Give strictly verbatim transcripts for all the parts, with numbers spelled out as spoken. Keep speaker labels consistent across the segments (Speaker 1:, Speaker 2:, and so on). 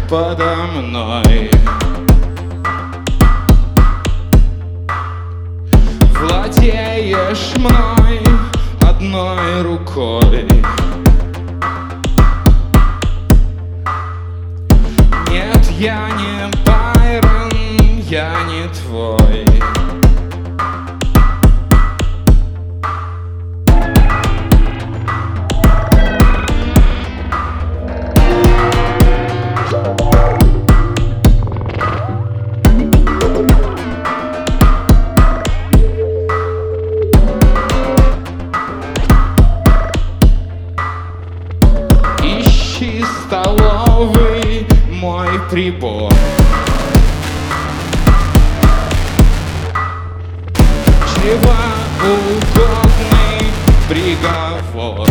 Speaker 1: подо мной. Владеешь мной одной рукой. Нет, я не Байрон, я не твой. Ищи столовый мой прибор. Чревоугодный приговор.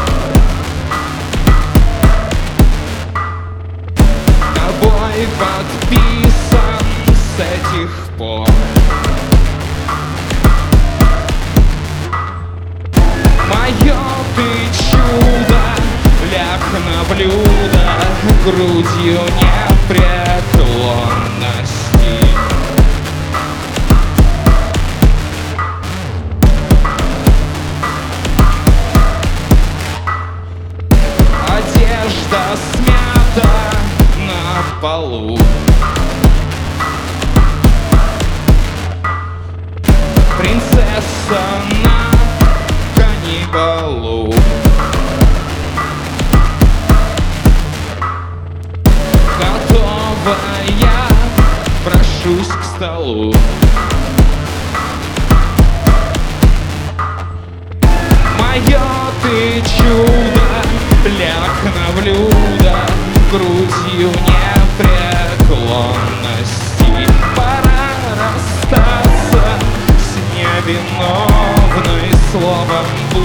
Speaker 1: Тобой подписан с этих пор. Мое ты чудо, ляг на блюдо, грудью непреклонности. Одежда смята на полу. Принцесса на каннибалу. Готовая, прошусь к столу. Мое ты чудо, ляг на блюдо, грудью непреклонности. Пора расстаться с невиновной словом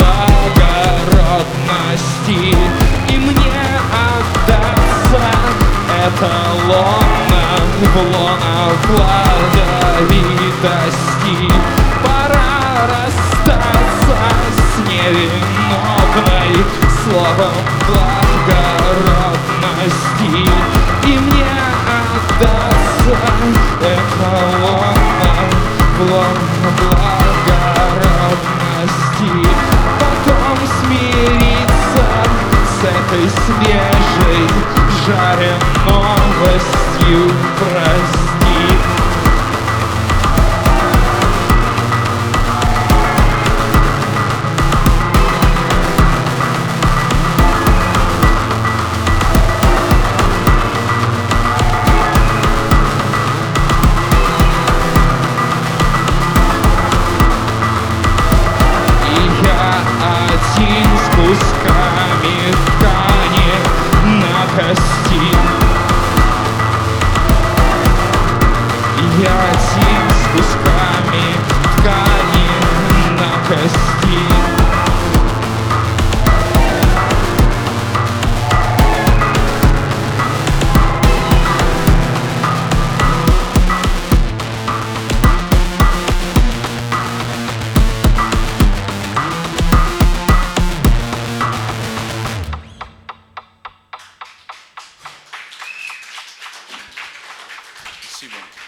Speaker 1: благородности и мне отдаться эталонно в лоно плодовитости. Пора расстаться с невиновной словом благородности и мне отдаться эталонно в лоно благородности. Потом смириться с этой свежей жаре новостью, прости. И я один с кусками ткани на кости. Я один с кусками ткани на кости. Спасибо.